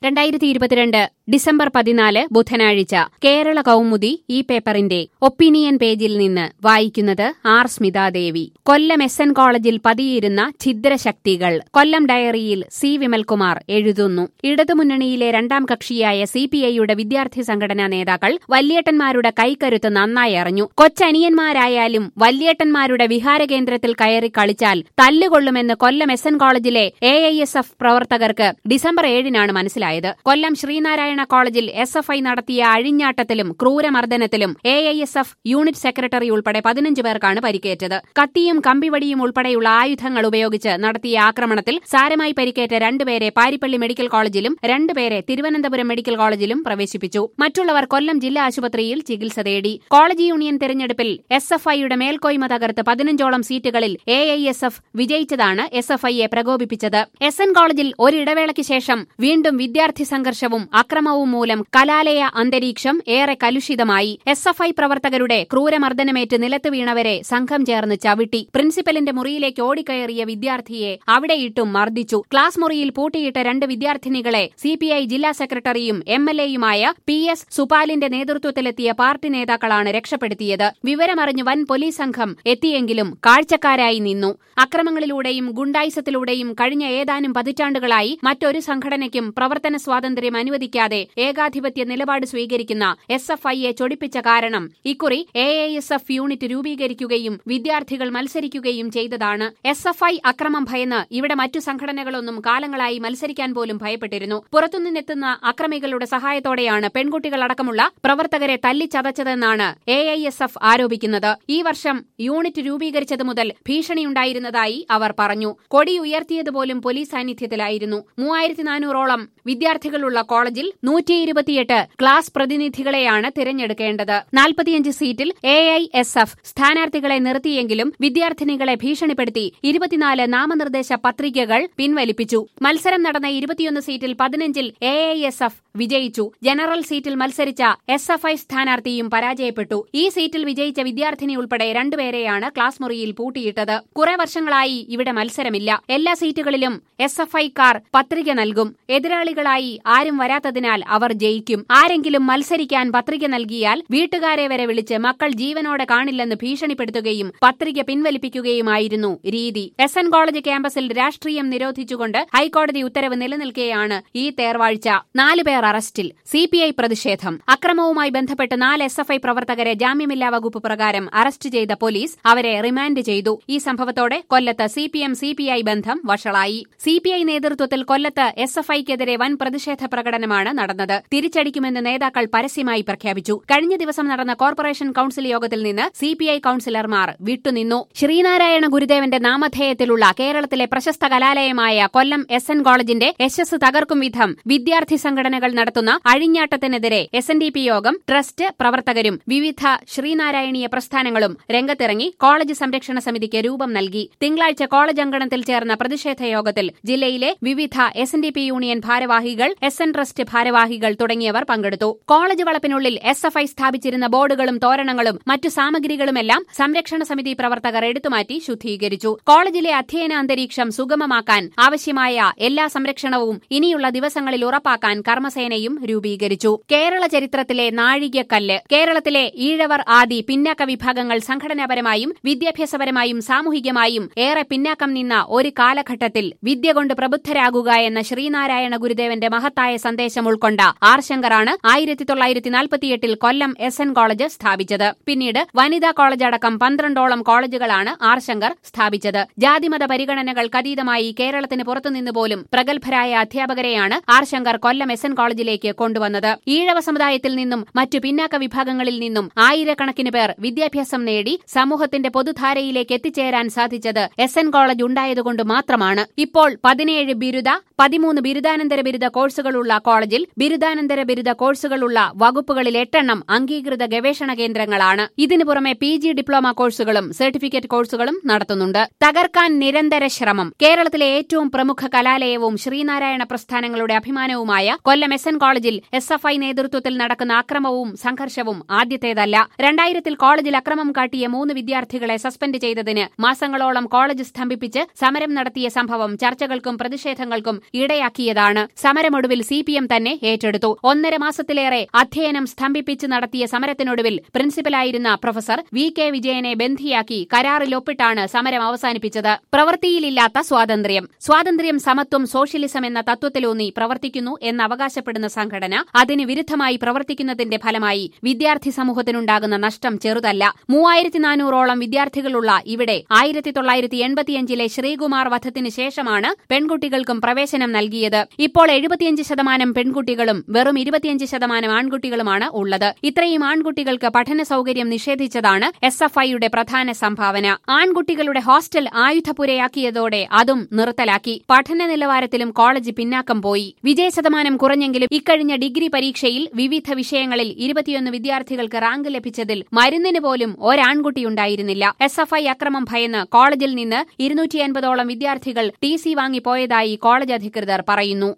2022 December 14 ബുധനാഴ്ച കേരള കൗമുദി ഈ പേപ്പറിന്റെ ഒപ്പീനിയൻ പേജിൽ നിന്ന് വായിക്കുന്നത് R Smithadevi. Kollam S N കോളേജിൽ പതിയിരുന്ന ഛിദ്രശക്തികൾ. കൊല്ലം ഡയറിയിൽ സി വിമൽകുമാർ എഴുതുന്നു. ഇടതുമുന്നണിയിലെ രണ്ടാം കക്ഷിയായ സിപിഐയുടെ വിദ്യാർത്ഥി സംഘടനാ നേതാക്കൾ വല്യേട്ടന്മാരുടെ കൈക്കരുത്ത് നന്നായി അറിഞ്ഞു. കൊച്ചനിയന്മാരായാലും വല്യേട്ടന്മാരുടെ വിഹാരകേന്ദ്രത്തിൽ കയറി കളിച്ചാൽ തല്ലുകൊള്ളുമെന്ന് കൊല്ലം എസ് എൻ കോളേജിലെ AISF പ്രവർത്തകർക്ക് ഡിസംബർ 7-നാണ് മനസ്സിലായത്. കൊല്ലം ശ്രീനാരായണ കോളേജിൽ SFI നടത്തിയ അഴിഞ്ഞാട്ടത്തിലും ക്രൂരമർദ്ദനത്തിലും AISF യൂണിറ്റ് സെക്രട്ടറി ഉൾപ്പെടെ 15 പേർക്കാണ് പരിക്കേറ്റത്. കത്തിയും കമ്പിവടിയും ഉൾപ്പെടെയുള്ള ആയുധങ്ങൾ ഉപയോഗിച്ച് നടത്തിയ ആക്രമണത്തിൽ സാരമായി പരിക്കേറ്റ 2 പേരെ പാരിപ്പള്ളി മെഡിക്കൽ കോളേജിലും 2 പേരെ തിരുവനന്തപുരം മെഡിക്കൽ കോളേജിലും പ്രവേശിപ്പിച്ചു. മറ്റുള്ളവർ കൊല്ലം ജില്ലാ ആശുപത്രിയിൽ ചികിത്സ തേടി. കോളേജ് യൂണിയൻ തെരഞ്ഞെടുപ്പിൽ SFIയുടെ മേൽക്കോയ്മ തകർത്ത് 15ഓളം സീറ്റുകളിൽ AISF വിജയിച്ചതാണ് SFIയെ പ്രകോപിപ്പിച്ചത്. SN കോളേജിൽ ഒരിടവേളയ്ക്ക് ശേഷം വീണ്ടും വിദ്യാർത്ഥി സംഘർഷവും അക്രമവും മൂലം കലാലയ അന്തരീക്ഷം ഏറെ കലുഷിതമായി. SFI പ്രവർത്തകരുടെ ക്രൂരമർദ്ദനമേറ്റ് നിലത്ത് വീണവരെ സംഘം ചേർന്ന് ചവിട്ടി. പ്രിൻസിപ്പലിന്റെ മുറിയിലേക്ക് ഓടിക്കയറിയ വിദ്യാർത്ഥിയെ അവിടെയിട്ടും മർദ്ദിച്ചു. ക്ലാസ് മുറിയിൽ പൂട്ടിയിട്ട 2 വിദ്യാർത്ഥിനികളെ CPI ജില്ലാ സെക്രട്ടറിയും MLAയുമായ PS സുപാലിന്റെ നേതൃത്വത്തിലെത്തിയ പാർട്ടി നേതാക്കളാണ് രക്ഷപ്പെടുത്തിയത്. വിവരമറിഞ്ഞ് വൻ പോലീസ് സംഘം എത്തിയെങ്കിലും കാഴ്ചക്കാരായി നിന്നു. അക്രമങ്ങളിലൂടെയും ഗുണ്ടായിസത്തിലൂടെയും കഴിഞ്ഞ ഏതാനും പതിറ്റാണ്ടുകളായി മറ്റൊരു സംഘടനയ്ക്കും പ്രവർത്തന സ്വാതന്ത്ര്യം അനുവദിക്കാതെ ഏകാധിപത്യ നിലപാട് സ്വീകരിക്കുന്ന SFIയെ ചൊടിപ്പിച്ച കാരണം ഇക്കുറി AISF യൂണിറ്റ് രൂപീകരിക്കുകയും വിദ്യാർത്ഥികൾ മത്സരിക്കുകയും ചെയ്തതാണ്. SFI അക്രമം ഭയന്ന് ഇവിടെ മറ്റു സംഘടനകളൊന്നും കാലങ്ങളായി മത്സരിക്കാൻ പോലും ഭയപ്പെട്ടിരുന്നു. പുറത്തുനിന്നെത്തുന്ന അക്രമികളുടെ സഹായത്തോടെയാണ് പെൺകുട്ടികളടക്കമുള്ള പ്രവർത്തകരെ തല്ലിച്ചതച്ചതെന്നാണ് AISF ആരോപിക്കുന്നത്. ഈ വർഷം യൂണിറ്റ് രൂപീകരിച്ചതു മുതൽ ഭീഷണിയുണ്ടായിരുന്നതായി അവർ പറഞ്ഞു. കൊടി ഉയർത്തിയതുപോലും പോലീസ് സാന്നിധ്യത്തിലായിരുന്നു. 3400ഓളം വിദ്യാർത്ഥികളുള്ള കോളേജിൽ 128 ക്ലാസ് പ്രതിനിധികളെയാണ് തിരഞ്ഞെടുക്കേണ്ടത്. 45 സീറ്റിൽ AISF സ്ഥാനാർത്ഥികളെ നിർത്തിയെങ്കിലും വിദ്യാർത്ഥിനികളെ ഭീഷണിപ്പെടുത്തി 24 നാമനിർദ്ദേശ പത്രികകൾ പിൻവലിപ്പിച്ചു. മത്സരം നടന്ന 21 സീറ്റിൽ 15-ൽ AISF വിജയിച്ചു. ജനറൽ സീറ്റിൽ മത്സരിച്ച SFI സ്ഥാനാർത്ഥിയും പരാജയപ്പെട്ടു. ഈ സീറ്റിൽ വിജയിച്ച വിദ്യാർത്ഥിനി ഉൾപ്പെടെ 2 പേരെയാണ് ക്ലാസ് മുറിയിൽ പൂട്ടിയിട്ടത്. കുറെ വർഷങ്ങളായി ഇവിടെ മത്സരമില്ല. എല്ലാ സീറ്റുകളിലും SFIക്കാർ പത്രിക നൽകും. എതിരാളികളായി ആരും വരാത്തതിനാൽ അവർ ജയിക്കും. ആരെങ്കിലും മത്സരിക്കാൻ പത്രിക നൽകിയാൽ വീട്ടുകാരെ വരെ വിളിച്ച് മക്കൾ ജീവനോടെ കാണില്ലെന്ന് ഭീഷണിപ്പെടുത്തുകയും പത്രിക പിൻവലിപ്പിക്കുകയുമായിരുന്നു രീതി. SN കോളേജ് ക്യാമ്പസിൽ രാഷ്ട്രീയം നിരോധിച്ചുകൊണ്ട് ഹൈക്കോടതി ഉത്തരവ് നിലനിൽക്കെയാണ് ഈ തേർവാഴ്ച. 4 പേർ അറസ്റ്റിൽ. CPI പ്രതിഷേധം. അക്രമവുമായി ബന്ധപ്പെട്ട് 4 SFI പ്രവർത്തകരെ ജാമ്യമില്ലാ വകുപ്പ് പ്രകാരം അറസ്റ്റ് ചെയ്ത പോലീസ് അവരെ റിമാൻഡ് ചെയ്തു. ഈ സംഭവത്തോടെ കൊല്ലത്ത് CPM-CPI ബന്ധം വഷളായി. CPI നേതൃത്വത്തിൽ കൊല്ലത്ത് SFIക്കെതിരെ വൻ പ്രതിഷേധ പ്രകടനമാണ് നടന്നത്. തിരിച്ചടിക്കുമെന്ന് നേതാക്കൾ പരസ്യമായി പ്രഖ്യാപിച്ചു. കഴിഞ്ഞ ദിവസം നടന്ന കോർപ്പറേഷൻ കൌൺസിൽ യോഗത്തിൽ നിന്ന് CPI കൌൺസിലർമാർ വിട്ടുനിന്നു. ശ്രീനാരായണ ഗുരുദേവന്റെ നാമധേയത്തിലുള്ള കേരളത്തിലെ പ്രശസ്ത കലാലയമായ കൊല്ലം SN കോളേജിന്റെ യശസ് തകർക്കും വിധം വിദ്യാർത്ഥി സംഘടനകൾ നടത്തുന്ന അഴിഞ്ഞാട്ടത്തിനെതിരെ SNDP യോഗം, ട്രസ്റ്റ് പ്രവർത്തകരും വിവിധ ശ്രീനാരായണീയ പ്രസ്ഥാനങ്ങളും രംഗത്തിറങ്ങി കോളേജ് സംരക്ഷണ സമിതിക്ക് രൂപം നൽകി. തിങ്കളാഴ്ച കോളേജ് അങ്കണത്തിൽ ചേർന്ന പ്രതിഷേധ യോഗത്തിൽ ജില്ലയിലെ വിവിധ SNDP യൂണിയൻ ഭാരവാഹികൾ, SN ട്രസ്റ്റ് ഭാരവാഹികൾ തുടങ്ങിയവർ പങ്കെടുത്തു. കോളേജ് വളപ്പിനുള്ളിൽ SFI സ്ഥാപിച്ചിരുന്ന ബോർഡുകളും തോരണങ്ങളും മറ്റു സാമഗ്രികളുമെല്ലാം സംരക്ഷണ സമിതി പ്രവർത്തകർ എടുത്തുമാറ്റി ശുദ്ധീകരിച്ചു. കോളേജിലെ അധ്യയന അന്തരീക്ഷം സുഗമമാക്കാൻ ആവശ്യമായ എല്ലാ സംരക്ഷണവും ഇനിയുള്ള ദിവസങ്ങളിൽ ഉറപ്പാക്കാൻ കർമ്മസേനയും രൂപീകരിച്ചു. കേരള ചരിത്രത്തിലെ നാഴികക്കല്ല്. കേരളത്തിലെ ഈഴവർ ആദി പിന്നാക്ക വിഭാഗങ്ങൾ സംഘടനാപരമായും വിദ്യാഭ്യാസപരമായും സാമൂഹികമായും ഏറെ പിന്നാക്കം നിന്ന ഒരു കാലഘട്ടത്തിൽ വിദ്യ കൊണ്ട് പ്രബുദ്ധരാകുക എന്ന ശ്രീനാരായണ ഗുരുദേവന്റെ മഹത്തായ സന്ദേശം ഉൾക്കൊണ്ട ആർശങ്കറാണ് 1948-ൽ കൊല്ലം SN കോളേജ് സ്ഥാപിച്ചത്. പിന്നീട് വനിതാ കോളേജ് അടക്കം 12ഓളം കോളേജുകളാണ് ആർശങ്കർ സ്ഥാപിച്ചത്. ജാതിമത പരിഗണനകൾക്കതീതമായി കേരളത്തിന് പുറത്തുനിന്ന് പോലും പ്രഗത്ഭരായ അധ്യാപകരെയാണ് ആർശങ്കർ കൊല്ലം SN കോളേജിലേക്ക് കൊണ്ടുവന്നത്. ഈഴവ സമുദായത്തിൽ നിന്നും മറ്റു പിന്നാക്ക വിഭാഗങ്ങളിൽ നിന്നും ആയിരക്കണക്കിന് പേർ വിദ്യാഭ്യാസം നേടി സമൂഹത്തിന്റെ പൊതുധാരയിലേക്ക് എത്തിച്ചേരാൻ സാധിച്ചത് SN കോളേജ് ഉണ്ടായതുകൊണ്ട് മാത്രമാണ്. ഇപ്പോൾ 17 ബിരുദ, 13 ബിരുദാനന്തര ബിരുദ കോഴ്സുകളുള്ള കോളേജിൽ ബിരുദാനന്തര ബിരുദ കോഴ്സുകളുള്ള വകുപ്പുകളിൽ 8 അംഗീകൃത ഗവേഷണ കേന്ദ്രങ്ങളാണ്. ഇതിനു പുറമെ PG ഡിപ്ലോമ കോഴ്സുകളും സർട്ടിഫിക്കറ്റ് കോഴ്സുകളും നടത്തുന്നുണ്ട്. തകർക്കാൻ നിരന്തര ശ്രമം. കേരളത്തിലെ ഏറ്റവും പ്രമുഖ കലാലയവും ശ്രീനാരായണ പ്രസ്ഥാനങ്ങളുടെ അഭിമാനവുമായ കൊല്ലം SN കോളേജിൽ SFI നേതൃത്വത്തിൽ നടക്കുന്ന അക്രമവും സംഘർഷവും ആദ്യത്തേതല്ല. 2000-ൽ കോളേജിൽ അക്രമം കാട്ടിയ 3 വിദ്യാർത്ഥികളെ സസ്പെൻഡ് ചെയ്തതിന് മാസങ്ങളോളം കോളേജ് സ്തംഭിപ്പിച്ച് സമരം നടത്തിയ സംഭവം ചർച്ചകൾക്കും പ്രതിഷേധങ്ങൾക്കും ഇടയാക്കിയതാണ്. സമരമൊടുവിൽ CPM തന്നെ ഏറ്റെടുത്തു. 1.5 മാസത്തിലേറെ അധ്യയനം സ്തംഭിപ്പിച്ച് നടത്തിയ സമരത്തിനൊടുവിൽ പ്രിൻസിപ്പലായിരുന്ന പ്രൊഫസർ VK വിജയനെ ബന്ധിയാക്കി കരാറിൽ ഒപ്പിട്ടാണ് സമരം അവസാനിപ്പിച്ചത്. പ്രവൃത്തിയിലില്ലാത്ത സ്വാതന്ത്ര്യം. സ്വാതന്ത്ര്യം, സമത്വം, സോഷ്യലിസം എന്ന തത്വത്തിലൂന്നി പ്രവർത്തിക്കുന്നു എന്നവകാശപ്പെടുന്ന സംഘടന അതിന് വിരുദ്ധമായി പ്രവർത്തിക്കുന്നതിന്റെ ഫലമായി വിദ്യാർത്ഥി സമൂഹത്തിനുണ്ടാകുന്ന നഷ്ടം ചെറുതല്ല. 3400ഓളം വിദ്യാർത്ഥികളുള്ള ഇവിടെ 1985-ലെ ശ്രീകുമാർ വധത്തിന് ശേഷമാണ് പെൺകുട്ടികൾക്കും പ്രവേശനം നൽകിയത്. ഇപ്പോൾ 75% പെൺകുട്ടികളും വെറും 25% ആൺകുട്ടികളുമാണ് ഉള്ളത്. ഇത്രയും ആൺകുട്ടികൾക്ക് പഠന സൌകര്യം നിഷേധിച്ചതാണ് SFIയുടെ പ്രധാന സംഭാവന. ആൺകുട്ടികളുടെ ഹോസ്റ്റൽ ആയുധപുരയാക്കിയതോടെ അതും നിർത്തലാക്കി. പഠന നിലവാരത്തിലും കോളേജ് പിന്നാക്കം പോയി. വിജയശതമാനം കുറഞ്ഞെങ്കിലും ഇക്കഴിഞ്ഞ ഡിഗ്രി പരീക്ഷയിൽ വിവിധ വിഷയങ്ങളിൽ 21 വിദ്യാർത്ഥികൾക്ക് റാങ്ക് ലഭിച്ചതിൽ മരുന്നിന് പോലും ഒരാൺകുട്ടിയുണ്ടായിരുന്നില്ല. SFI അക്രമം ഭയന്ന് കോളേജിൽ നിന്ന് 250ഓളം വിദ്യാർത്ഥികൾ TC വാങ്ങിപ്പോയതായി കോളേജ് അധികൃതർ പറയുന്നു.